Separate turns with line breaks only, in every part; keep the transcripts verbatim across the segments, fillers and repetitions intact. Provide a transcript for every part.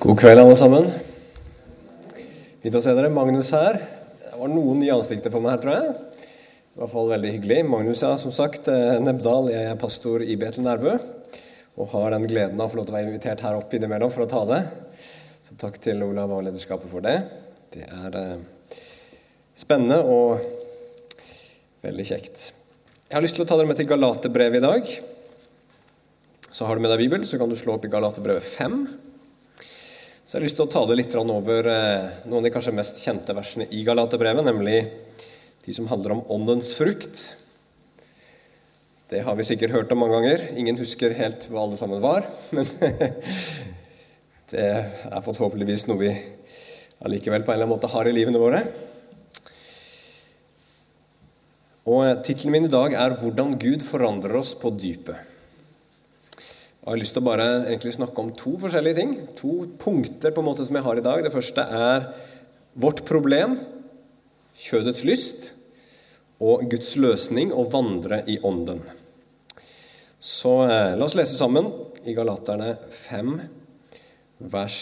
God kveld alle sammen. Fint å se dere. Magnus her. Det var noen nye ansikter for meg her, tror jeg. I hvert fall veldig hyggelig. Magnus, ja, som sagt, Nebdal. Jeg er pastor i Betel Nærbø, og har den gleden av å få lov til å være invitert her opp innimellom for å tale. Så takk til Olav og lederskapet for det. Det er eh, spennende og veldig kjekt. Jeg har lyst til å ta dere med til Galaterbrevet i dag. Så har du med deg Bibel, så kan du slå opp i Galaterbrevet fem. Så jeg har lyst til å ta det litt over eh, noen av de kanskje mest kjente versene i Galaterbrevet, nemlig de som handler om åndens frukt. Det har vi sikkert hørt om mange ganger. Ingen husker helt hva alle sammen var, men det er forhåpentligvis noe vi allikevel på en eller annen måte har i livene våre. Og titlen min i dag er «Hvordan Gud forandrer oss på dypet». Jeg har lyst til å bare egentlig snakke om to forskjellige ting. To punkter på en måte som jeg har i dag. Det første er vårt problem, kjødets lyst, og Guds løsning å vandre i ånden. Så eh, la oss lese sammen i Galaterne fem, vers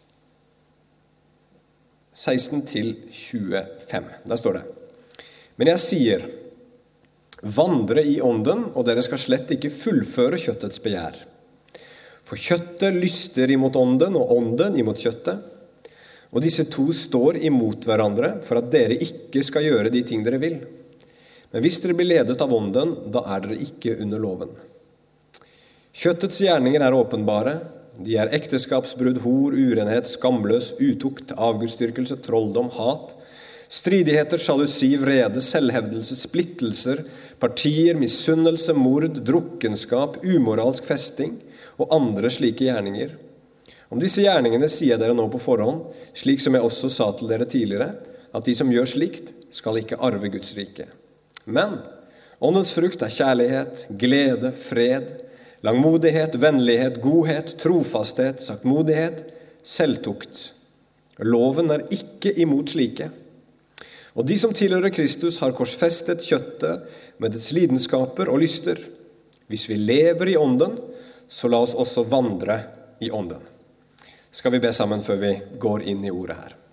seksten til tjuefem. Der står det: Men jeg sier, vandre i ånden, og dere skal slett ikke fullføre kjøttets begjær. For kjøttet lyster imot ånden, og ånden imot kjøttet. Og disse to står imot hverandre, for at dere ikke skal gjøre de ting dere vil. Men hvis dere blir ledet av ånden, da er dere ikke under loven. Kjøttets gjerninger er åpenbare. De er ekteskapsbrudd, hor, urenhet, skamløs, utukt, avgudsdyrkelse, trolldom, hat, stridigheter, sjalusi, vrede, selvhevdelse, splittelser, partier, misunnelse, mord, drukkenskap, umoralsk festing og andre slike gjerninger. Om disse gjerningene sier dere nå på forhånd, slik som jeg også sa til dere tidligere, at de som gjør slikt skal ikke arve Guds rike. Men åndens frukt er kjærlighet, glede, fred, langmodighet, vennlighet, godhet, trofasthet, saktmodighet, selvtukt. Loven er ikke imot slike. Og de som tilhører Kristus har korsfestet kjøttet med dets lidenskaper og lyster. Hvis vi lever i ånden, så la oss også vandre i ånden. Skal vi be sammen før vi går inn i ordet her?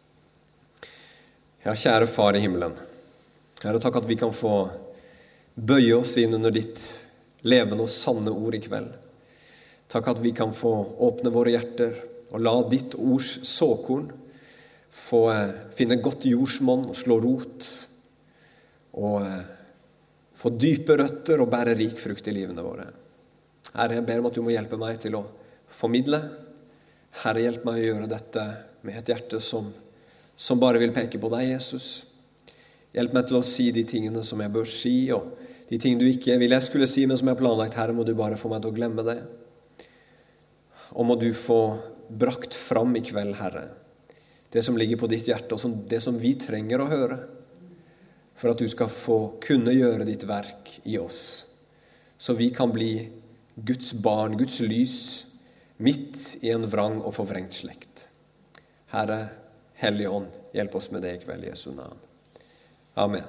Ja, kjære Far i himmelen. Herre, takk at vi kan få bøye oss inn under ditt levende og sanne ord i kveld. Takk at vi kan få åpne våre hjerter og la ditt ords såkorn få finne godt jordsmonn og slå rot og få dype røtter og bære rik frukt i livene våre. Herre, jeg ber om at du må hjelpe meg til å formidle. Herre, hjelp meg å gjøre dette med et hjerte som, som bare vil peke på deg, Jesus. Hjelp meg til å si de tingene som jeg bør si, og de tingene du ikke vil jeg skulle si, men som jeg har planlagt. Herre, må du bare få meg til å glemme det. Og må du få brakt fram i kveld, Herre, det som ligger på ditt hjerte, og som, det som vi trenger å høre, for at du skal få kunne gjøre ditt verk i oss, så vi kan bli Guds barn, Guds lys, midt i en vrang og forvrengt slekt. Herre, Hellige Ånd, hjelp oss med det i kveld, i Jesu navn. Amen.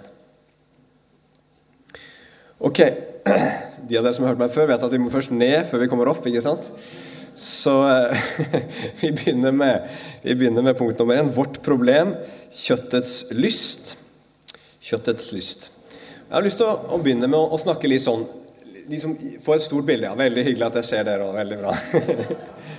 Ok, de av dere som har hørt meg før vet at vi må først ned før vi kommer opp, ikke sant? Så vi, begynner med, vi begynner med punkt nummer en, vårt problem, kjøttets lyst. Kjøttets lyst. Jeg har lyst til å, å begynne med å, å snakke litt sånn, liksom få et stort bilde. Ja, veldig hyggelig at jeg ser dere også, veldig bra.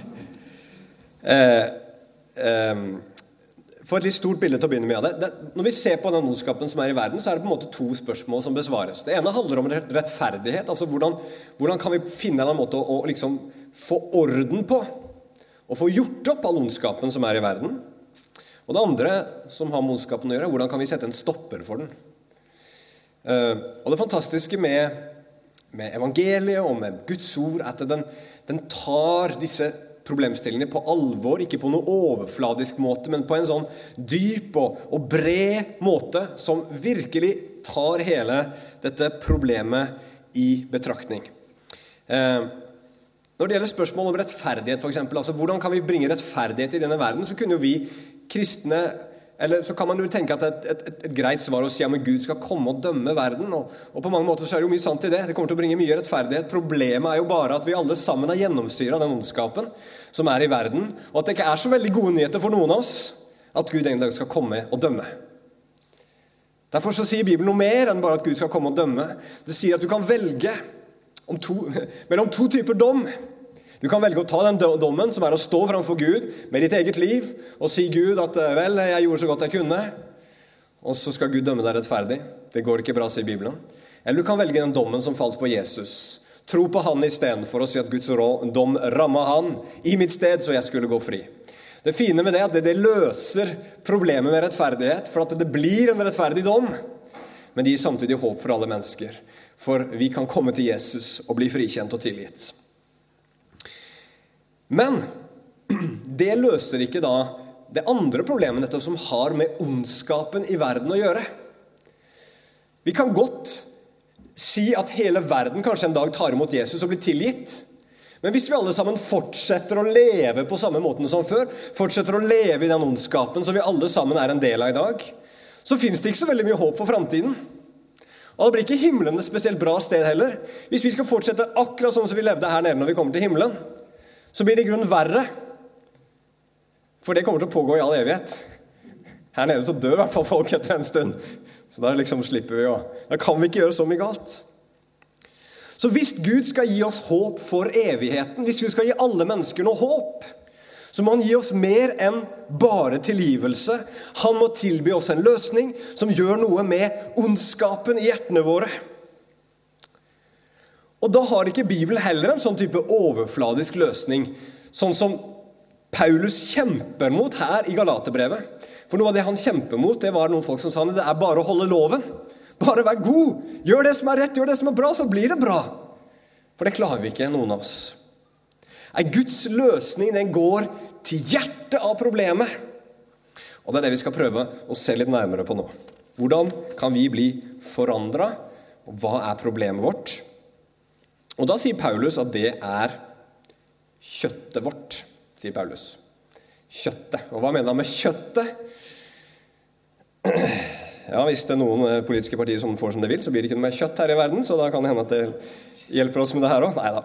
eh, eh, få et litt stort bilde til å begynne med. Det, det, når vi ser på den ondskapen som er i verden, så er det på en måte to spørsmål som besvares. Det ene handler om rettferdighet, altså hvordan, hvordan kan vi finne en måte å, å liksom få orden på, og få gjort opp all ondskapen som er i verden. Og det andre som har med ondskapen å gjøre, hvordan kan vi sette en stopper for den? Eh, og det fantastiske med med evangeliet og med Guds ord, at den, den tar disse problemstillingene på alvor, ikke på noen overfladisk måte, men på en sånn dyp og, og bred måte, som virkelig tar hele dette problemet i betraktning. Eh, når det gjelder spørsmål om rettferdighet, for eksempel, altså hvordan kan vi bringe rettferdighet i denne verden, så kunne jo vi kristne Eller så kan man jo tenke at et, et, et, et greit svar å si at Gud skal komme og dømme verden, og, og på mange måter så er det jo mye sant i det. Det kommer til å bringe mye rettferdighet. Problemet er jo bare at vi alle sammen er gjennomsyret av den ondskapen som er i verden, og at det ikke er så veldig gode nyheter for noen av oss at Gud en dag skal komme og dømme. Derfor så sier Bibelen noe mer enn bare at Gud skal komme og dømme. Det sier at du kan velge om to, mellom to typer dom. Du kan velge å ta den dommen som er å stå framfor Gud med ditt eget liv og si Gud at vel, jeg gjorde så godt jeg kunne, og så skal Gud dømme deg rettferdig. Det går ikke bra, sier Bibelen. Eller du kan velge den dommen som falt på Jesus. Tro på han i stedet for å si at Guds dom rammet han i mitt sted så jeg skulle gå fri. Det fine med det er at det, det løser problemet med rettferdighet, for at det blir en rettferdig dom, men det gir samtidig håp for alle mennesker. For vi kan komme til Jesus og bli frikjent og tilgitt. Men det løser ikke da det andre problemet nettopp som har med ondskapen i verden å gjøre. Vi kan godt si at hele verden kanskje en dag tar imot Jesus og blir tilgitt. Men hvis vi alle sammen fortsetter å leve på samme måten som før, fortsetter å leve i den ondskapen som vi alle sammen er en del av i dag, så finnes det ikke så veldig mye håp for fremtiden. Og det blir ikke himmelen et spesielt bra sted heller. Hvis vi skal fortsette akkurat sånn som vi levde her nede når vi kommer til himmelen, så blir det i grunnen verre. For det kommer til å pågå i all evighet. Her nede så dør i hvert fall folk etter en stund. Så da liksom slipper vi jo. Da kan vi ikke gjøre så mye galt. Så hvis Gud skal gi oss håp for evigheten, hvis Gud skal gi alle mennesker noe håp, så må han gi oss mer enn bare tilgivelse. Han må tilby oss en løsning som gjør noe med ondskapen i hjertene våre. Og da har ikke Bibelen heller en sånn type overfladisk løsning, sånn som Paulus kjemper mot her i Galaterbrevet. For noe av det han kjemper mot, det var noen folk som sa det er bare å holde loven. Bare vær god, gjør det som er rett, gjør det som er bra, så blir det bra. For det klarer vi ikke, noen av oss. Nei, Guds løsning, den går til hjertet av problemet. Og det er det vi skal prøve å se litt nærmere på nå. Hvordan kan vi bli forandret? Og hva er problemet vårt? Og da sier Paulus at det er kjøttet vårt, sier Paulus. Kjøttet. Og hva mener han med kjøttet? Ja, hvis det er noen politiske partier som får som det vil, så blir det ikke noe mer kjøtt her i verden, så da kan det hende at det hjelper oss med det her også. Neida.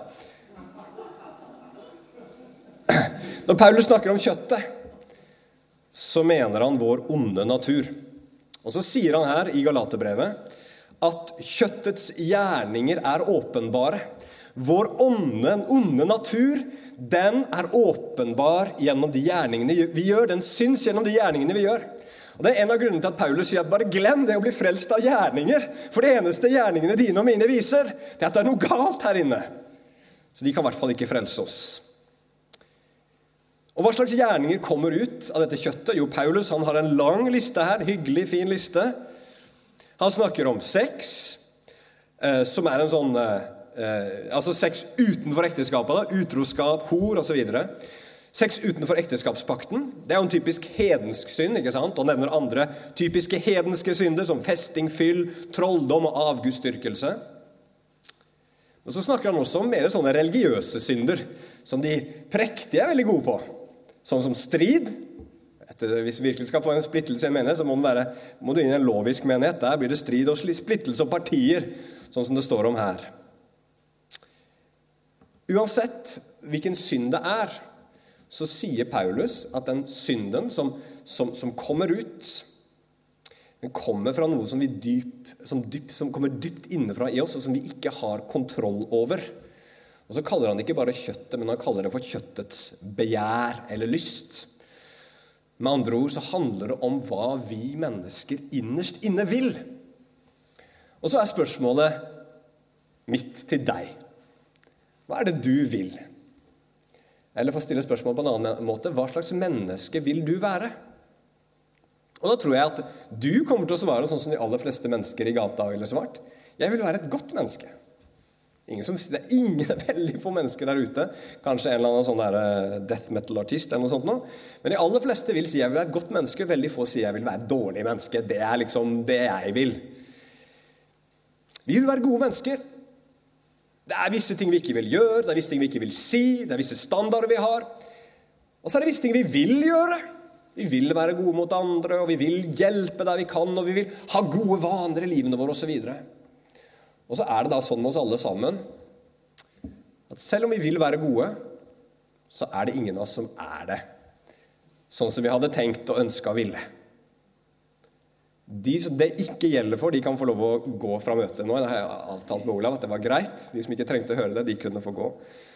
Når Paulus snakker om kjøttet, så mener han vår onde natur. Og så sier han her i Galaterbrevet at kjøttets gjerninger er åpenbare. Vår onde, onde natur, den er åpenbar gjennom de gjerningene vi gjør. Den syns gjennom de gjerningene vi gjør. Og det er en av grunnene til at Paulus sier at bare glem det å bli frelst av gjerninger. For det eneste gjerningene dine og mine viser, det er at det er noe galt her inne. Så de kan i hvert fall ikke frelse oss. Og hva slags gjerninger kommer ut av dette kjøttet? Jo, Paulus han har en lang liste her, hyggelig, fin liste. Han snakker om sex, eh, som er en sånn, eh, altså sex utenfor ekteskapet, da, utroskap, hor og så videre. Sex utenfor ekteskapspakten, det er jo en typisk hedensk synd, ikke sant? Og nevner andre typiske hedenske synder, som festing, fyll, trolldom og avgudsdyrkelse. Men så snakker han også om mer sånne religiøse synder, som de prektige er veldig gode på. Sånn som strid. Hvis vi virkelig skal få en splittelse i en menighet, så må, være, må du inn i en lovisk menighet. Der blir det strid og splittelse og partier, sånn som det står om her. Uansett hvilken synd det er, så sier Paulus at den synden som, som, som kommer ut, den kommer fra noe som, vi dyp, som, dyp, som kommer dypt innefra i oss, og som vi ikke har kontroll over. Og så kaller han ikke bare kjøttet, men han kaller det for kjøttets begjær eller lyst. Med andre ord så handler det om hva vi mennesker innerst inne vil. Og så er spørsmålet mitt til deg. Hva er det du vil? Eller for å stille spørsmål på en annen måte, hva slags menneske vil du være? Og da tror jeg at du kommer til å svare sånn som de aller fleste mennesker i gata ville svart. Jeg vil være et godt menneske. Ingen som, det er ingen veldig få mennesker der ute, kanskje en eller annen sånn der death metal-artist eller noe sånt nå, men de aller fleste vil si jeg vil være et godt menneske, veldig få sier jeg vil være et dårlig menneske. Det er liksom det jeg vil. Vi vil være gode mennesker. Det er visse ting vi ikke vil gjøre, det er visse ting vi ikke vil si, det er visse standarder vi har, og så er det visse ting vi vil gjøre, Vi vil være gode mot andre, og vi vil hjelpe der vi kan, og vi vil ha gode vaner i livene våre, og så videre. Og så er det da sånn med oss alle sammen, at selv om vi vil være gode, så er det ingen av oss som er det. Sånn som vi hadde tenkt og ønsket og ville. De som det ikke gjelder for, de kan få lov å gå fra møtet nå. Det har jeg avtalt med Olav at det var greit. De som ikke trengte å høre det, de kunne få gå.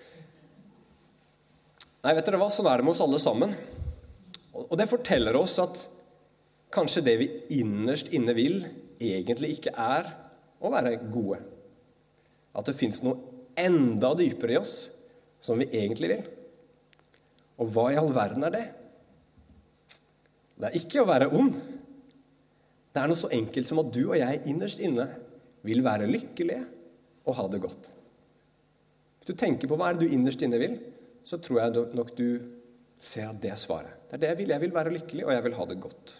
Nei, vet dere hva? Sånn er det med oss alle sammen. Og det forteller oss at kanskje det vi innerst inne vil, egentlig ikke er å være gode. At det finnes noe enda dypere i oss som vi egentlig vil. Og hva i all verden er det? Det er ikke å være ond. Det er noe så enkelt som at du og jeg innerst inne vil være lykkelige og ha det godt. Hvis du tenker på hva er det du innerst inne vil, så tror jeg nok du ser at det er svaret. Det er det jeg vil. Jeg vil være lykkelig, og jeg vil ha det godt.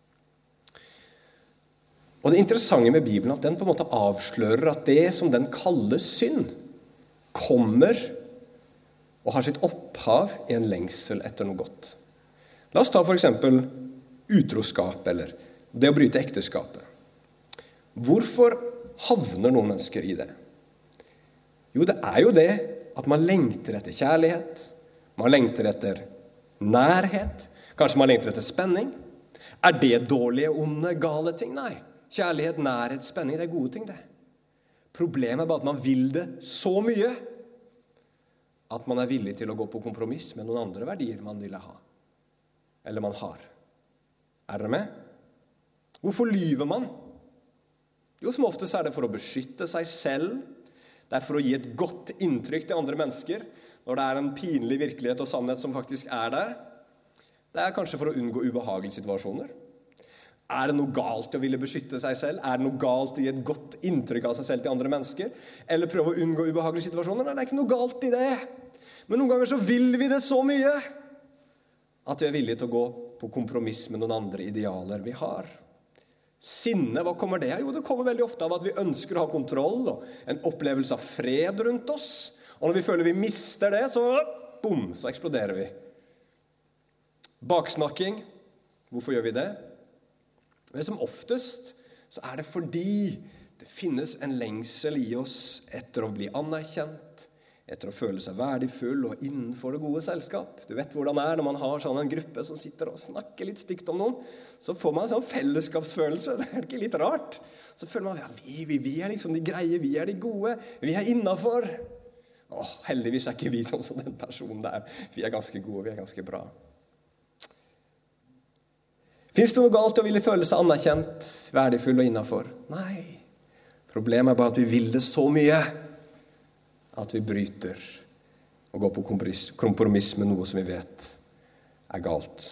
Og det interessante med Bibelen er at den på en måte avslører at det som den kaller synd, kommer og har sitt opphav i en lengsel etter noe godt. La oss ta for eksempel utroskap eller det å bryte ekteskapet. Hvorfor havner noen mennesker i det? Jo, det er jo det at man lengter etter kjærlighet, man lengter etter nærhet, kanskje man lengter etter spenning. Er det dårlige, onde, gale ting? Nei. Kjærlighet, nærhet, spenning, det er gode ting det. Problemet er bare at man vil det så mye at man er villig til å gå på kompromiss med noen andre verdier man ville ha. Eller man har. Er dere med? Hvorfor lyver man? Jo, som oftest er det for å beskytte seg selv. Det er for å gi et godt inntrykk til andre mennesker, når det er en pinlig virkelighet og sannhet som faktisk er der. Det er kanskje for å unngå ubehagelige situasjoner. Er det noe galt i å ville beskytte seg selv? Er det noe galt i å gi et godt inntrykk av seg selv til andre mennesker? Eller prøve å unngå ubehagelige situasjoner? Nei, det er ikke noe galt i det. Men noen ganger så vil vi det så mye at vi er villige til å gå på kompromiss med noen andre idealer vi har. Sinne, hva kommer det? Jo, det kommer veldig ofte av at vi ønsker å ha kontroll og en opplevelse av fred rundt oss. Og når vi føler vi mister det, så, boom, så eksploderer vi. Baksnakking, hvorfor gjør vi det? Men som oftest så er det fordi det finnes en lengsel i oss etter å bli anerkjent, etter å føle seg verdifull og innenfor det gode selskap. Du vet hvordan det er når man har sånn en gruppe som sitter og snakker litt stygt om noen, så får man en sånn fellesskapsfølelse. Det er ikke litt rart. Så føler man, ja, vi, vi, vi er liksom de greie, vi er de gode, vi er innenfor. Åh, heldigvis er ikke vi sånn som den personen der. Vi er ganske gode, vi er ganske bra. Finnes det noe galt å ville føle seg anerkjent, verdifull og innenfor? Nei. Problemet er bare at vi vil det så mye at vi bryter og går på kompromiss med noe som vi vet er galt.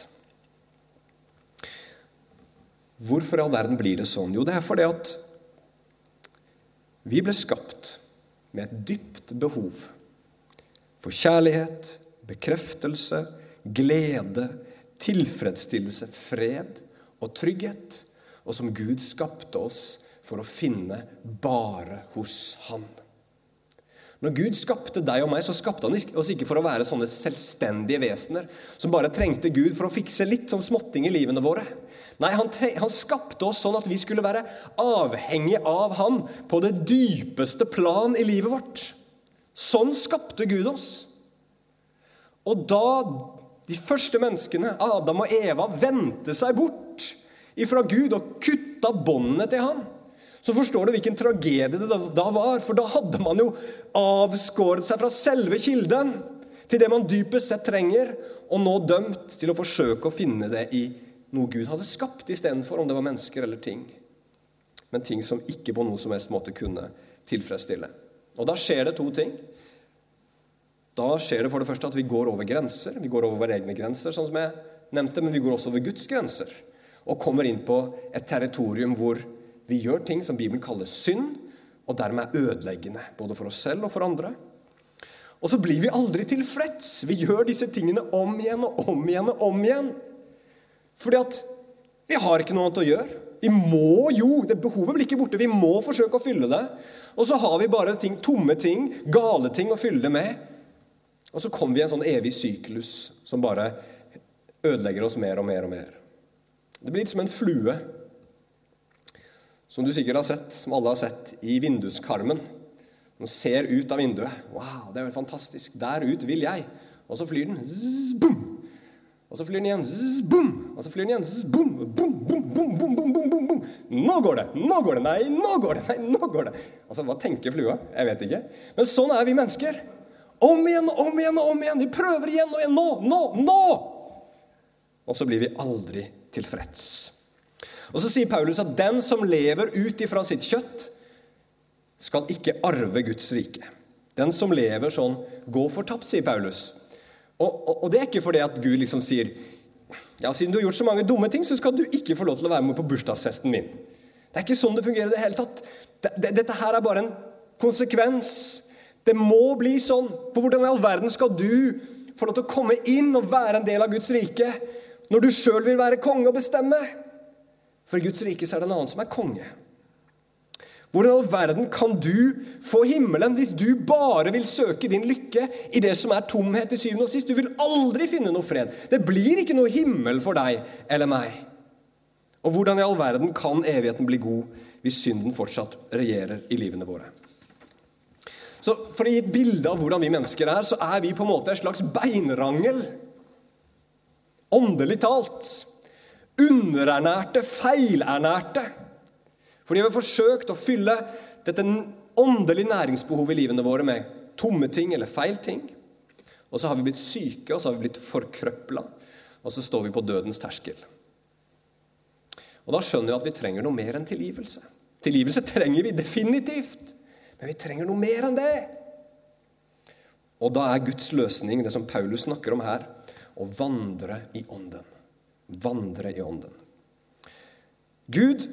Hvorfor i all verden blir det sånn? Jo, det er fordi at vi ble skapt med et dypt behov for kjærlighet, bekreftelse, glede, tilfredsstillelse, fred og trygghet, og som Gud skapte oss for å finne bare hos Han. Når Gud skapte deg og meg, så skapte han oss ikke for å være sånne selvstendige vesener som bare trengte Gud for å fikse litt sånn småtting i livene våre. Nei, han, tre- han skapte oss sånn at vi skulle være avhengige av han på det dypeste plan i livet vårt. Sånn skapte Gud oss. Og da de første menneskene, Adam og Eva, vendte seg bort ifra Gud og kutta båndene til han, så forstår du hvilken tragedie det da var, for da hadde man jo avskåret seg fra selve kilden til det man dypest sett trenger, og nå dømt til å forsøke å finne det i noe Gud hadde skapt, i stedet for om det var mennesker eller ting. Men ting som ikke på noen som helst måte kunne tilfredsstille. Og da skjer det to ting. Da skjer det for det første at vi går over grenser. Vi går over våre egne grenser, sånn som jeg nevnte, men vi går også over Guds grenser. Og kommer inn på et territorium hvor vi gjør ting som Bibelen kaller synd, og dermed er ødeleggende, både for oss selv og for andre. Og så blir vi aldri tilfreds. Vi gjør disse tingene om igjen og om igjen og om igjen. Fordi at vi har ikke noe annet å gjøre. Vi må jo, det behovet blir ikke borte, vi må forsøke å fylle det. Og så har vi bare ting, tomme ting, gale ting å fylle det med. Og så kommer vi i en sånn evig syklus som bare ødelegger oss mer og mer og mer. Det blir litt som en flue, som du sikkert har sett, som alle har sett, i vinduskarmen. Den ser ut av vinduet. Wow, det er jo fantastisk. Der ut vil jeg. Og så flyr den. Zzz, boom. Og så flyr den igjen. Zzz, boom. Og så flyr den igjen. Zzz, boom. Boom, boom, boom, boom, boom, boom, boom, boom. Nå går det. Nå går det. Nei, nå går det. Nei, nå går det. Altså, hva tenker flua? Jeg vet ikke. Men sånn er vi mennesker. Om igjen, om igjen, om igjen. Vi prøver igjen og igjen. Nå, nå, nå. Og så blir vi aldri tilfreds. Og så sier Paulus at den som lever ut ifra sitt kjøtt, skal ikke arve Guds rike. Den som lever sånn, gå fortapt, sier Paulus. Og, og, og det er ikke fordi at Gud liksom sier, ja, siden du har gjort så mange dumme ting, så skal du ikke få lov til å være med på bursdagsfesten min. Det er ikke sånn det fungerer i det hele tatt. Dette her er bare en konsekvens. Det må bli sånn. For hvordan i all verden skal du få lov til å komme inn og være en del av Guds rike, når du selv vil være konge og bestemme? For i Guds rike så er det en annen som er konge. Hvordan i all verden kan du få himmelen hvis du bare vil søke din lykke i det som er tomhet til syvende og sist? Du vil aldri finne noe fred. Det blir ikke noe himmel for deg eller meg. Og hvordan i all verden kan evigheten bli god hvis synden fortsatt regjerer i livene våre? Så for å gi et bilde av hvordan vi mennesker er, så er vi på en måte en slags beinrangel. Åndelig talt. Underernærte, feilernærte. Fordi vi har forsøkt å fylle dette åndelige næringsbehovet i livene våre med tomme ting eller feil ting. Og så har vi blitt syke, og så har vi blitt forkrøplet, og så står vi på dødens terskel. Og da skjønner vi at vi trenger noe mer enn tilgivelse. Tilgivelse trenger vi definitivt, men vi trenger noe mer enn det. Og da er Guds løsning, det som Paulus snakker om her, å vandre i ånden. Vandre i ånden. Gud,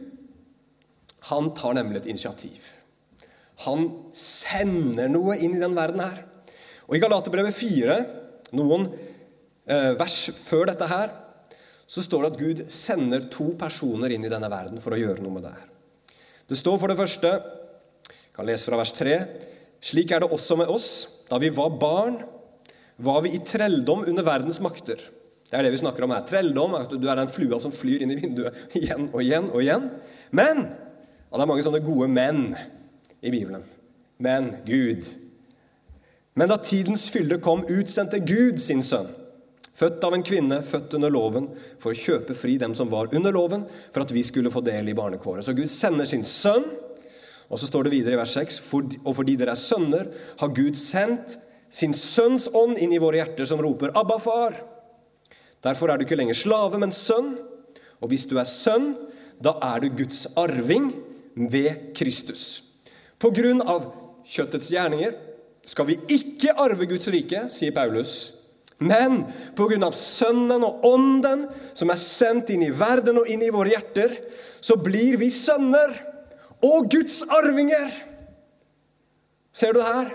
han tar nemlig et initiativ. Han sender noe inn i den verden her. Og i Galaterbrevet fire, noen eh, vers før dette her, så står det at Gud sender to personer inn i denne verden for å gjøre noe med det her. Det står for det første, jeg kan lese fra vers tre, slik er det også med oss. Da vi var barn, var vi i trelldom under verdens makter. Det er det vi snakker om her. Trelldom, at du er den flua som flyr inn i vinduet igjen og igjen og igjen. Men, og det er mange sånne gode menn i Bibelen. Men Gud. Men da tidens fylde kom, utsendte Gud sin sønn, født av en kvinne, født under loven, for å kjøpe fri dem som var under loven, for at vi skulle få del i barnekåret. Så Gud sender sin sønn, og så står det videre i vers seks, for, og fordi dere er sønner, har Gud sendt sin sønns ånd inn i våre hjerter som roper, Abba, far. Derfor er du ikke lenger slave, men sønn. Og hvis du er sønn, da er du Guds arving ved Kristus. På grunn av kjøttets gjerninger skal vi ikke arve Guds rike, sier Paulus. Men på grunn av sønnen og ånden som er sendt inn i verden og inn i våre hjerter, så blir vi sønner og Guds arvinger. Ser du her?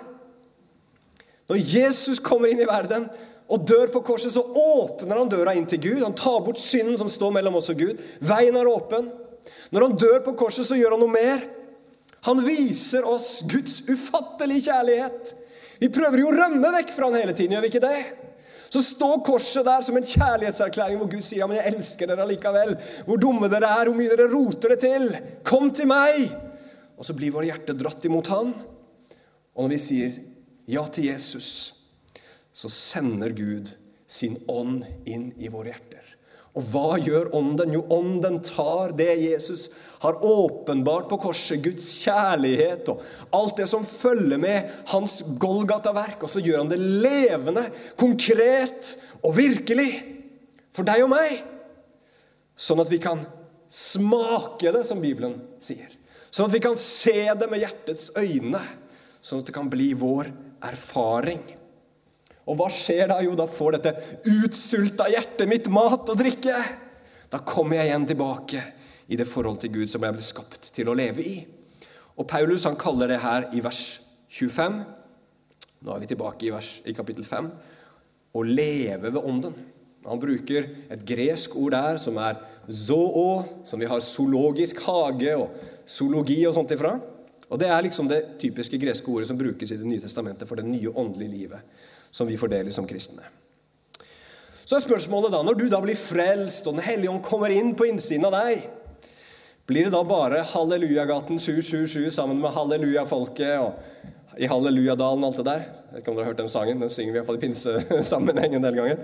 Når Jesus kommer inn i verden og dør på korset, så åpner han døra inn til Gud. Han tar bort synden som står mellom oss og Gud. Veien er åpen. Når han dør på korset, så gjør han noe mer. Han viser oss Guds ufattelige kjærlighet. Vi prøver jo å rømme vekk fra han hele tiden, gjør vi ikke det? Så står korset der som en kjærlighetserklæring hvor Gud sier, ja, men jeg elsker dere allikevel. Hvor dumme dere er, hvor mye dere roter det til. Kom til meg! Og så blir våre hjerter dratt imot han. Og når vi sier ja til Jesus, så sender Gud sin ånd inn i våre hjerter. Og hva gjør ånden? Jo, ånden tar det Jesus har åpenbart på korset, Guds kjærlighet og alt det som følger med hans Golgata-verk, og så gjør han det levende, konkret og virkelig for deg og meg, sånn at vi kan smake det, som Bibelen sier. Sånn at vi kan se det med hjertets øyne, sånn at det kan bli vår erfaring. Og hva skjer da? Jo, da får dette utsulta hjertet mitt mat og drikke. Da kommer jeg igjen tilbake i det forhold til Gud som jeg ble skapt til å leve i. Og Paulus, han kaller det her i vers tjuefem, nå er vi tilbake i, vers, i kapittel fem, å leve ved ånden. Han bruker et gresk ord der som er zoo, som vi har zoologisk hage og zoologi og sånt ifra. Og det er liksom det typiske greske ordet som brukes i Det nye testamentet for det nye åndelige livet som vi fordeler som kristne. Så er spørsmålet da, når du da blir frelst, og den hellige ånd kommer inn på innsiden av deg, blir det da bare Halleluja-gaten sju sju sju sammen med Halleluja-folket og i Halleluja-dalen og alt det der? Jeg vet ikke om dere har hørt den sangen, den synger vi i hvert fall i pinsesammenheng en del ganger.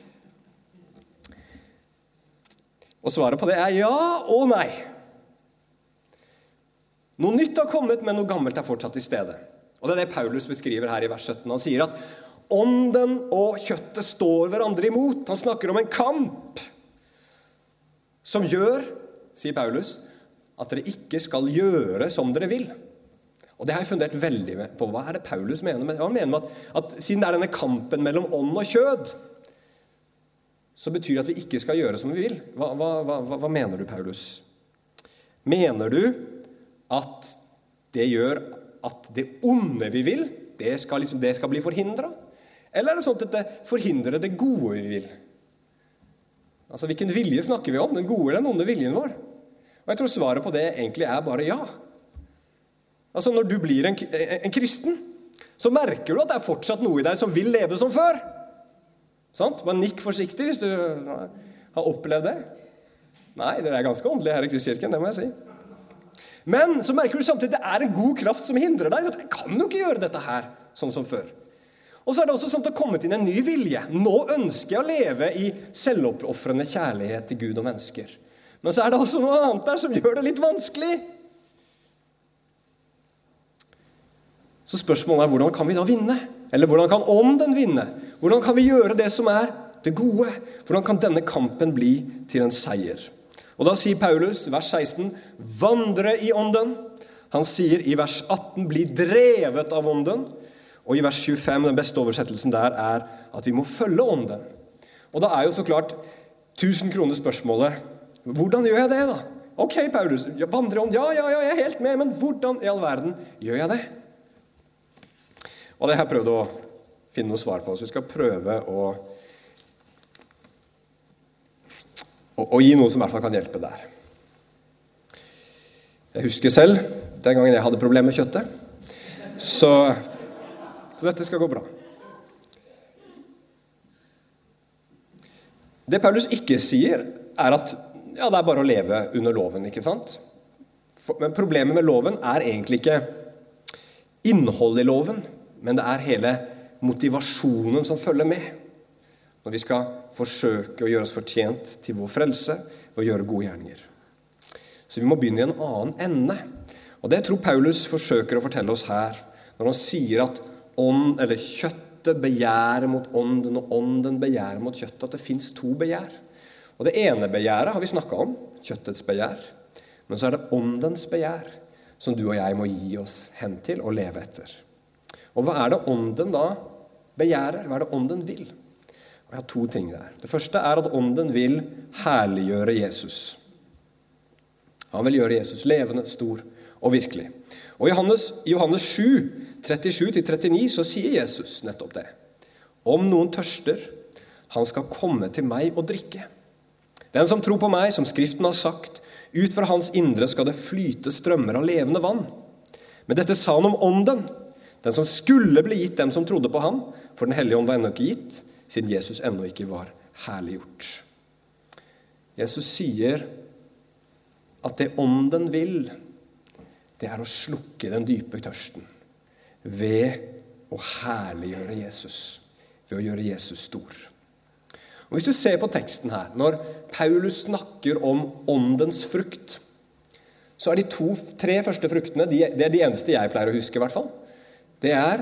Og svaret på det er ja og nei. Noe nytt har kommet, men noe gammelt er fortsatt i stedet. Og det er det Paulus beskriver her i vers sytten. Han sier at ånden og kjøttet står hverandre imot. Han snakker om en kamp som gjør, sier Paulus, at dere ikke skal gjøre som dere vil. Og det har jeg fundert veldig på. Hva er det Paulus mener med? Han mener med at, at siden det er denne kampen mellom ånd og kjød, så betyr det at vi ikke skal gjøre som vi vil. Hva, hva, hva, hva mener du, Paulus? Mener du at det gjør at det onde vi vil, det skal, liksom, det skal bli forhindret? Eller er det sånn at det forhindrer det gode vi vil? Altså, hvilken vilje snakker vi om? Den gode eller den onde viljen vår? Og jeg tror svaret på det egentlig er bare ja. Altså, når du blir en, en kristen, så merker du at det er fortsatt noe i deg som vil leve som før. Sant? Bare nikk forsiktig hvis du har opplevd det. Nei, det er ganske åndelig her i Kristkirken, det må jeg si. Men så merker du samtidig at det er en god kraft som hindrer deg. Jeg kan jo ikke gjøre dette her, sånn som før. Og så er det også sånn at det har kommet inn en ny vilje. Nå ønsker jeg å leve i selvoppofrende kjærlighet til Gud og mennesker. Men så er det også noe annet der som gjør det litt vanskelig. Så spørsmålet er, hvordan kan vi da vinne? Eller hvordan kan ånden vinne? Hvordan kan vi gjøre det som er det gode? Hvordan kan denne kampen bli til en seier? Og da sier Paulus, vers seksten, vandre i ånden. Han sier i vers atten, bli drevet av ånden. Og i vers tjuefem, den beste oversettelsen der, er at vi må følge ånden. Og da er jo så klart tusen kroner spørsmålet, hvordan gjør jeg det da? Ok, Paulus, vandre ånd, ja, ja, ja, jeg er helt med, men hvordan i all verden gjør jeg det? Og det har jeg prøvd å finne noe svar på, så vi skal prøve å, å, å gi noe som i hvert fall kan hjelpe der. Jeg husker selv, den gangen jeg hadde problemer med kjøttet, så, så dette skal gå bra. Det Paulus ikke sier, er at ja, det er bare å leve under loven, ikke sant? For, men problemet med loven er egentlig ikke innholdet i loven, men det er hele motivasjonen som følger med når vi skal forsøke å gjøre oss fortjent til vår frelse og gjøre gode gjerninger. Så vi må begynne i en annen ende. Og det tror Paulus forsøker å fortelle oss her, når han sier at ånd, eller kjøttet begjærer mot ånden, og ånden begjærer mot kjøttet, at det finnes to begjær. Og det ene begjæret har vi snakket om, kjøttets begjær, men så er det åndens begjær, som du og jeg må gi oss hen til og leve etter. Og hva er det ånden da begjærer? Hva er det ånden vil? Og jeg har to ting der. Det første er at ånden vil herliggjøre Jesus. Han vil gjøre Jesus levende, stor og virkelig. Og i Johannes, Johannes sju, trettisju til trettini, så sier Jesus nettopp det. Om noen tørster, han skal komme til meg og drikke. Den som tror på meg, som Skriften har sagt, ut fra hans indre skal det flyte strømmer av levende vann. Men dette sa han om ånden, den som skulle bli gitt dem som trodde på ham, for den hellige ånd var ennå ikke gitt, siden Jesus ennå ikke var herliggjort. Jesus sier at det ånden vil, det er å slukke den dype tørsten ved å herliggjøre Jesus, ved å gjøre Jesus stor. Og hvis du ser på teksten her, når Paulus snakker om åndens frukt, så er de to, tre første fruktene, de, det er de eneste jeg pleier å huske i hvert fall. Det er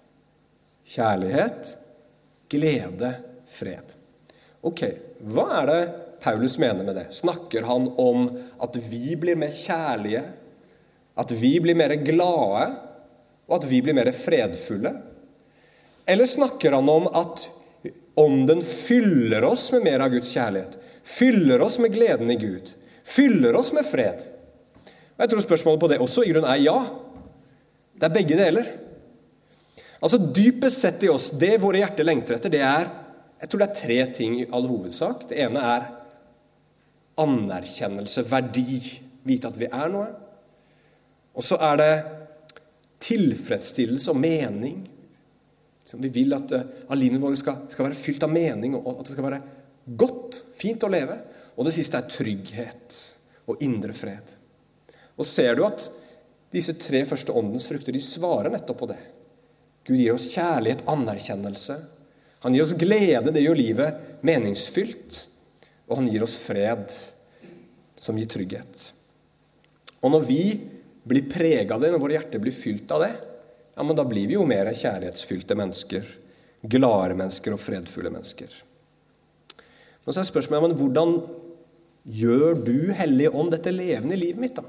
kjærlighet, glede, fred. Ok, hva er det Paulus mener med det? Snakker han om at vi blir mer kjærlige, at vi blir mer glade, og at vi blir mer fredfulle? Eller snakker han om at ånden fyller oss med mer av Guds kjærlighet, fyller oss med gleden i Gud, fyller oss med fred? Og jeg tror spørsmålet på det også i grunnen er ja. Det er begge deler. Altså dypest sett i oss, det våre hjerter lengter etter, det er, jeg tror det er tre ting i all hovedsak. Det ene er anerkjennelse, verdi, vite at vi er noe. Og så er det tilfredsstillelse og mening. Vi vil at, at livet vårt skal, skal være fylt av mening, og at det skal være godt, fint å leve. Og det siste er trygghet og indre fred. Og ser du at disse tre første åndens frukter, de svarer nettopp på det. Gud gir oss kjærlighet, anerkjennelse. Han gir oss glede, det gjør livet meningsfylt. Og han gir oss fred, som gir trygghet. Og når vi blir preget av det, når våre hjerter blir fylt av det, ja, men da blir vi jo mer kjærlighetsfylte mennesker, glade mennesker og fredfulle mennesker. Nå så er spørsmålet, men hvordan gjør du, Hellige Ånd, dette levende i livet mitt da?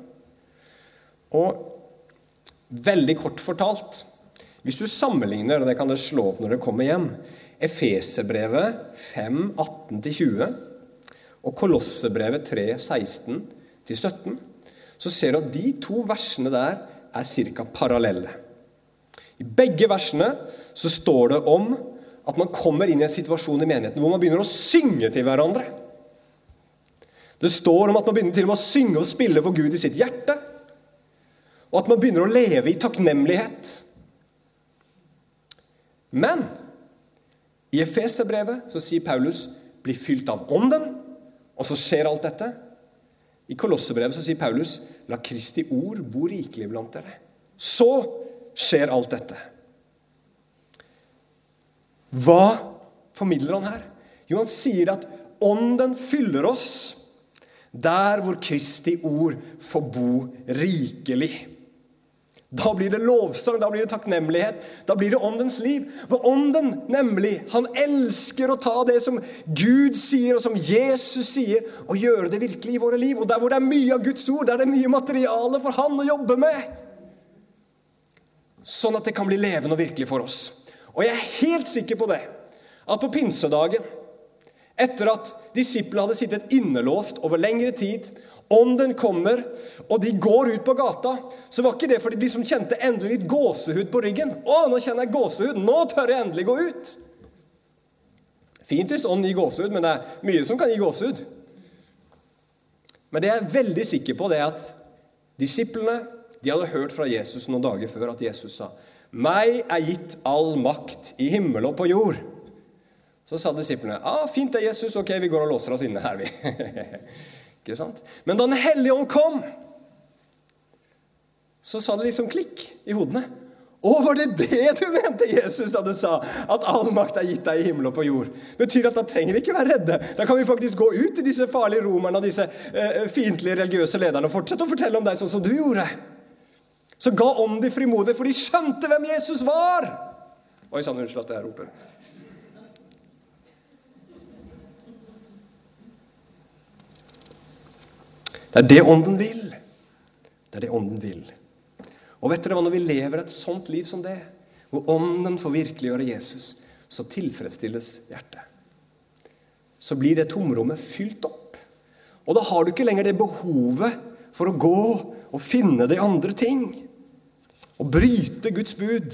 Og veldig kort fortalt, hvis du sammenligner, og det kan dere slå opp når dere kommer hjem, Efeserbrevet fem, atten til tjue og Kolossebrevet tre, seksten til sytten, så ser du at de to versene der er cirka parallelle. I begge versene så står det om at man kommer inn i en situasjon i menigheten hvor man begynner å synge til hverandre. Det står om at man begynner til og med å synge og spille for Gud i sitt hjerte, og at man begynner å leve i takknemlighet. Men i Efeserbrevet så sier Paulus, bli fylt av ånden, og så skjer alt dette. I Kolossebrevet så sier Paulus, la Kristi ord bo rikelig blant dere. Så skjer alt dette. Hva formidler han her? Jo, han sier at ånden fyller oss der hvor Kristi ord får bo rikelig. Da blir det lovsang, da blir det takknemlighet, da blir det åndens liv. For ånden, nemlig, han elsker å ta det som Gud sier og som Jesus sier, og gjøre det virkelig i våre liv. Og der hvor det er mye av Guds ord, der er det mye materiale for han å jobbe med. Sånn at det kan bli levende og virkelig for oss. Og jeg er helt sikker på det, at på pinsedagen, etter at disiplene hadde sittet innelåst over lengre tid, ånden kommer, og de går ut på gata, så var ikke det fordi de som kjente endelig litt gåsehud på ryggen. Å, nå kjenner jeg gåsehud, nå tør jeg endelig gå ut. Fint hvis ånden gir gåsehud, men det er mye som kan gi gåsehud. Men det jeg er veldig sikker på, det er at disiplene, de hadde hørt fra Jesus noen dager før at Jesus sa, «Meg er gitt all makt i himmel og på jord.» Så sa disiplene, «Ah, fint det, Jesus, ok, vi går og låser oss inne her, vi.» Ikke sant? Men da den hellige ånd kom, så sa det liksom klikk i hodene. Å, var det det du mente, Jesus, da du sa at all makt er gitt deg i himmel og på jord? Det betyr at da trenger vi ikke være redde. Da kan vi faktisk gå ut i disse farlige romerne og disse uh, fiendtlige religiøse lederne og fortsette å fortelle om deg sånn som du gjorde. Så ga ånden de frimodighet, for de skjønte hvem Jesus var. Oi, sann, unnskyld at jeg roper. Det er det ånden vil. Det er det ånden vil. Og vet dere hva, når vi lever et sånt liv som det, hvor ånden får virkeliggjøre Jesus, så tilfredsstilles hjertet. Så blir det tomrommet fylt opp. Og da har du ikke lenger det behovet for å gå og finne de andre ting, og bryte Guds bud,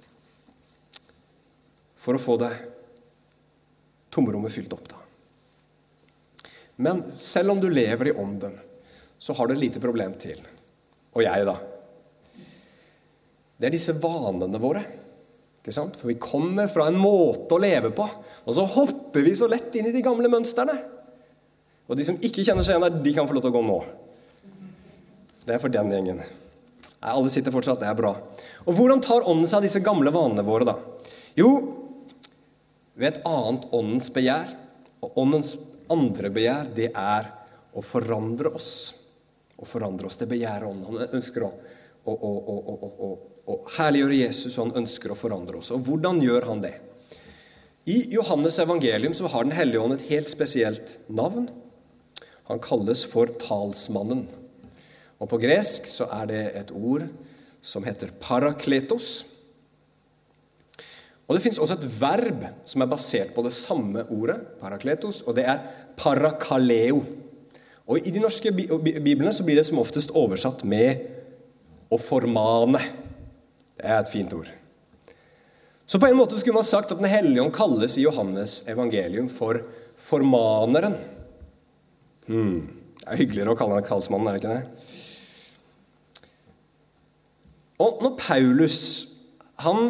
for å få det tomrommet fylt opp da. Men selv om du lever i ånden, så har du et lite problem til. Og jeg da. Det er disse vanene våre. Ikke sant? For vi kommer fra en måte å leve på, og så hopper vi så lett inn i de gamle mønsterne. Og de som ikke kjenner seg igjen der, de kan få lov til å gå nå. Det er for den gjengen. Nei, alle sitter fortsatt, det er bra. Og hvordan tar ånden seg av disse gamle vanene våre da? Jo, ved et annet åndens begjær. Og åndens andre begjær, det er å forandre oss. Å forandre oss, det begjærer ånden. Han ønsker å, å, å, å, å, å, å herliggjøre Jesus, og han ønsker å forandre oss. Og hvordan gjør han det? I Johannes evangelium så har den hellige ånd et helt spesielt navn. Han kalles for talsmannen. Og på gresk så er det et ord som heter parakletos. Og det finnes også et verb som er basert på det samme ordet, parakletos, og det er parakaleo. Og i de norske biblene så blir det som oftest oversatt med å formane. Det er et fint ord. Så på en måte skulle man sagt at den hellige ånd kalles i Johannes evangelium for formaneren. Hmm. Det er hyggeligere å kalle han kalsmannen, er det ikke det? Og når Paulus, han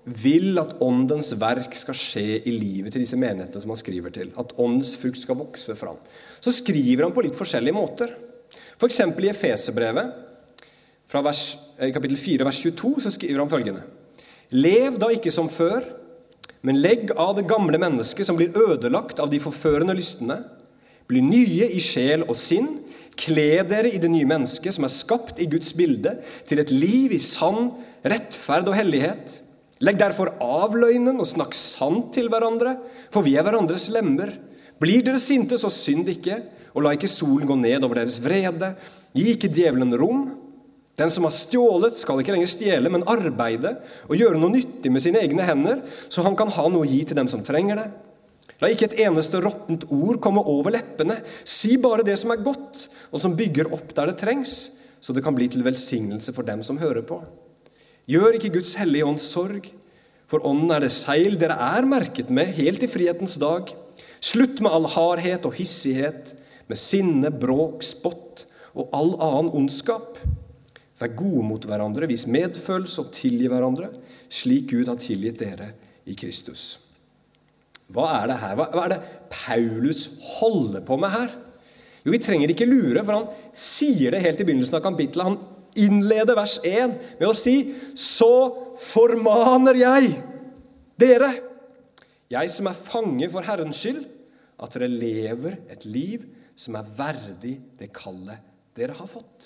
vil at åndens verk skal skje i livet til disse menighetene som han skriver til. At åndens frukt skal vokse fram. Så skriver han på litt forskjellige måter. For eksempel i Efeserbrevet, fra vers, kapittel fire, vers tjueto, så skriver han følgende. Lev da ikke som før, men legg av det gamle mennesket som blir ødelagt av de forførende lystene. Bli nye i sjel og sinn. Kle dere i det nye mennesket som er skapt i Guds bilde, til et liv i sann rettferd og hellighet. Legg derfor av løgnen og snakk sant til hverandre, for vi er hverandres lemmer. Blir dere sinte, så synd ikke, og la ikke solen gå ned over deres vrede. Gi ikke djevelen rom. Den som har stjålet skal ikke lenger stjele, men arbeide og gjøre noe nyttig med sine egne hender, så han kan ha noe å gi til dem som trenger det. La ikke et eneste råttent ord komme over leppene. Si bare det som er godt, og som bygger opp der det trengs, så det kan bli til velsignelse for dem som hører på. Gjør ikke Guds hellige ånds sorg, for ånden er det seil dere er merket med helt i frihetens dag. Slutt med all hardhet og hissighet, med sinne, bråk, spott og all annen ondskap. Vær gode mot hverandre, vis medfølelse og tilgi hverandre, slik Gud har tilgitt dere i Kristus. Hva er det her? Hva er det Paulus holder på med her? Jo, vi trenger ikke lure, for han sier det helt i begynnelsen av kapitlet. Han innleder vers én med å si, så formaner jeg dere, jeg som er fange for Herrens skyld, at dere lever et liv som er verdig det kallet dere har fått.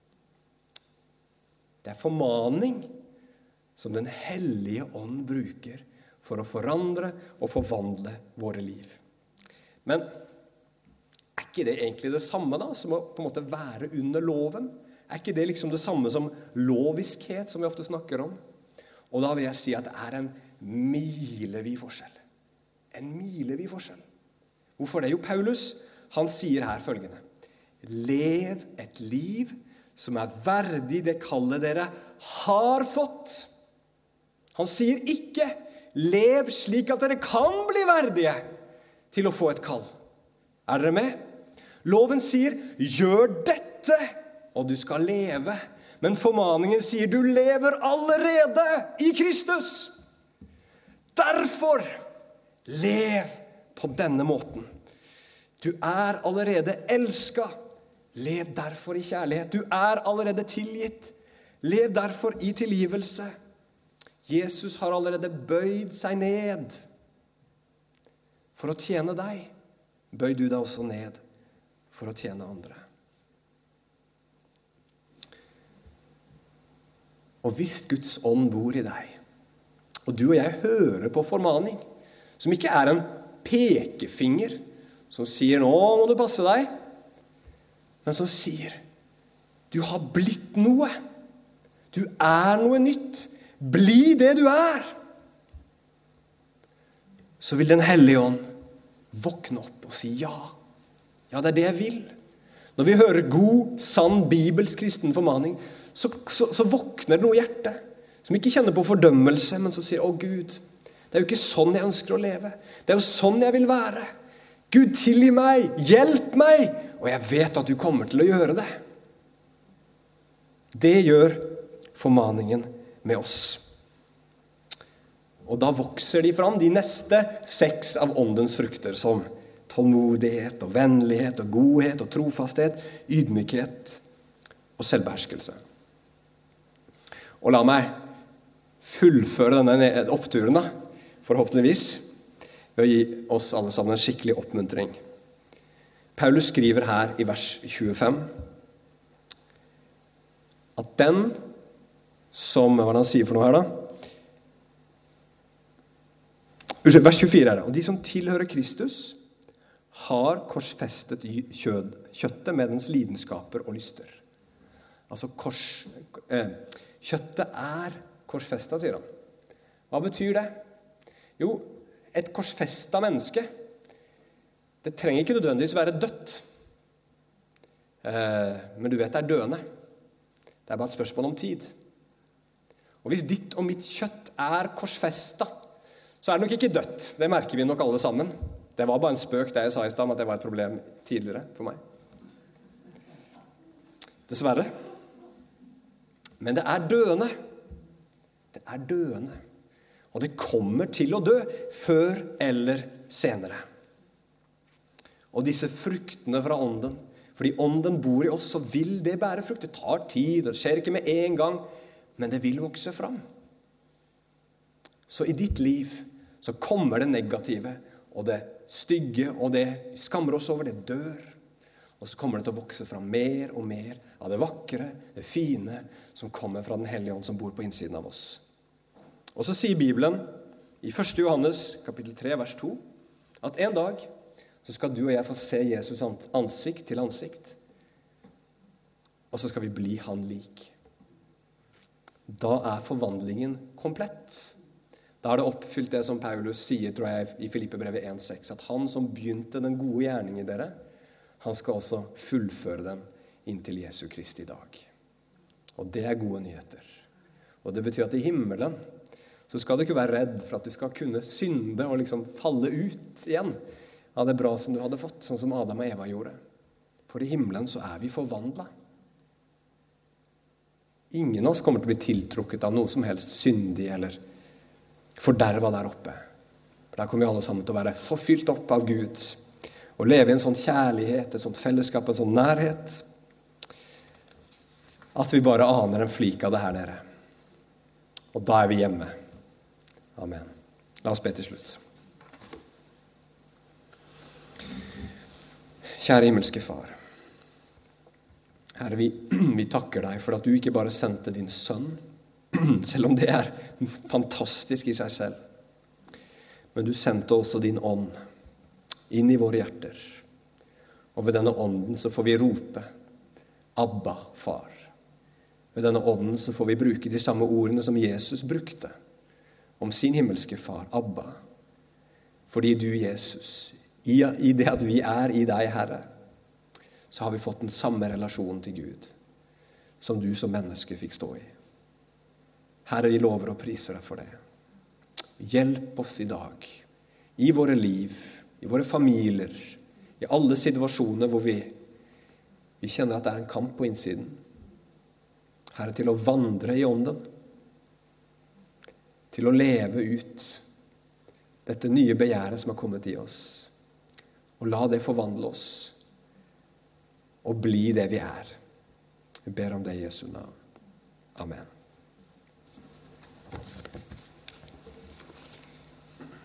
Det er formaning som den hellige ånd bruker for å forandre og forvandle våre liv. Men er ikke det egentlig det samme da, som å på en måte være under loven? Er ikke det liksom det samme som loviskhet, som vi ofte snakker om? Og da vil jeg si at det er en milevid forskjell. En milevid forskjell. Hvorfor det? Jo, Paulus, han sier her følgende. Lev et liv som er verdig det kallet dere har fått. Han sier ikke, lev slik at dere kan bli verdige til å få et kall. Er dere med? Loven sier, gjør dette, og du skal leve. Men formaningen sier, du lever allerede i Kristus. Derfor, lev på denne måten. Du er allerede elsket. Lev derfor i kjærlighet. Du er allerede tilgitt. Lev derfor i tilgivelse. Jesus har allerede bøyd seg ned for å tjene deg. Bøy du deg også ned for å tjene andre. Og hvis Guds ånd bor i deg, og du og jeg hører på formaning, som ikke er en pekefinger, som sier, nå må du passe deg, men som sier, du har blitt noe. Du er noe nytt. Bli det du er. Så vil den hellige ånd våkne opp og si ja. Ja, det er det jeg vil. Når vi hører god, sann, bibelsk kristen formaning, så, så, så våkner det noe i hjertet, som ikke kjenner på fordømmelse, men som sier, å Gud, det er jo ikke sånn jeg ønsker å leve. Det er jo sånn jeg vil være. Gud, tilgi meg, hjelp meg, og jeg vet at du kommer til å gjøre det. Det gjør formaningen med oss. Og da vokser de fram, de neste seks av åndens frukter, som tålmodighet og vennlighet og godhet og trofasthet, ydmykhet og selvbeherskelse. Og la meg fullføre denne oppturen, da, forhåpentligvis, ved å gi oss alle sammen en skikkelig oppmuntring. Paulus skriver her i vers tjuefem at den som, hva er det han sier for noe her da? Vers tjuefire er det. Og de som tilhører Kristus har korsfestet kjød, kjøttet med dens lidenskaper og lyster. Altså kors, eh, kjøttet er korsfestet, sier han. Hva betyr det? Jo, et korsfestet menneske, det trenger ikke nødvendigvis være dødt. Eh, men du vet det er døende. Det er bare et spørsmål om tid. Og hvis ditt og mitt kjøtt er korsfestet, så er det nok ikke dødt. Det merker vi nok alle sammen. Det var bare en spøk det jeg sa i stedet, at det var et problem tidligere for meg. Dessverre. Men det er døende. Det er døende. Og det kommer til å dø før eller senere. Og disse fruktene fra ånden, fordi ånden bor i oss, så vil det bære frukt. Det tar tid, det skjer ikke med en gang, men det vil vokse fram. Så i ditt liv så kommer det negative, og det stygge, og det vi skammer oss over, det dør. Og så kommer det til å vokse fram mer og mer av det vakre, det fine, som kommer fra den hellige ånd som bor på innsiden av oss. Og så sier Bibelen i første Johannes kapittel tre, vers to, at en dag så skal du og jeg få se Jesus ansikt til ansikt, og så skal vi bli han lik. Da er forvandlingen komplett. Da er det oppfylt det som Paulus sier, tror jeg, i Filippebrevet en seks, at han som begynte den gode gjerning i dere, han skal også fullføre den inntil Jesu Kristi dag. Og det er gode nyheter. Og det betyr at i himmelen så skal du ikke være redd for at du skal kunne synde og liksom falle ut igjen av det bra som du hadde fått, sånn som Adam og Eva gjorde. For i himmelen så er vi forvandlet. Ingen av oss kommer til å bli tiltrukket av noe som helst syndig eller forderva der oppe. For der kommer vi alle sammen til å være så fylt opp av Gud, og leve i en sånn kjærlighet, et sånt fellesskap, en sånn nærhet, at vi bare aner en flik av det her nede. Og da er vi hjemme. Amen. La oss be til slutt. Kjære himmelske Far, Herre, vi, vi takker deg for at du ikke bare sendte din sønn, selv om det er fantastisk i seg selv, men du sendte også din ånd inn i våre hjerter. Og ved denne ånden så får vi rope, Abba, far. Ved denne ånden så får vi bruke de samme ordene som Jesus brukte om sin himmelske far, Abba. Fordi du, Jesus, i, i det at vi er i deg, Herre, så har vi fått den samme relasjonen til Gud som du som menneske fikk stå i. Herre, vi lover og priser deg for det. Hjelp oss i dag, i våre liv, i våre familier, i alle situasjoner hvor vi, vi kjenner at det er en kamp på innsiden. Herre, til å vandre i ånden, til å leve ut dette nye begjæret som har kommet i oss, og la det forvandle oss, og bli det vi er. Vi ber om det i Jesu navn. Amen.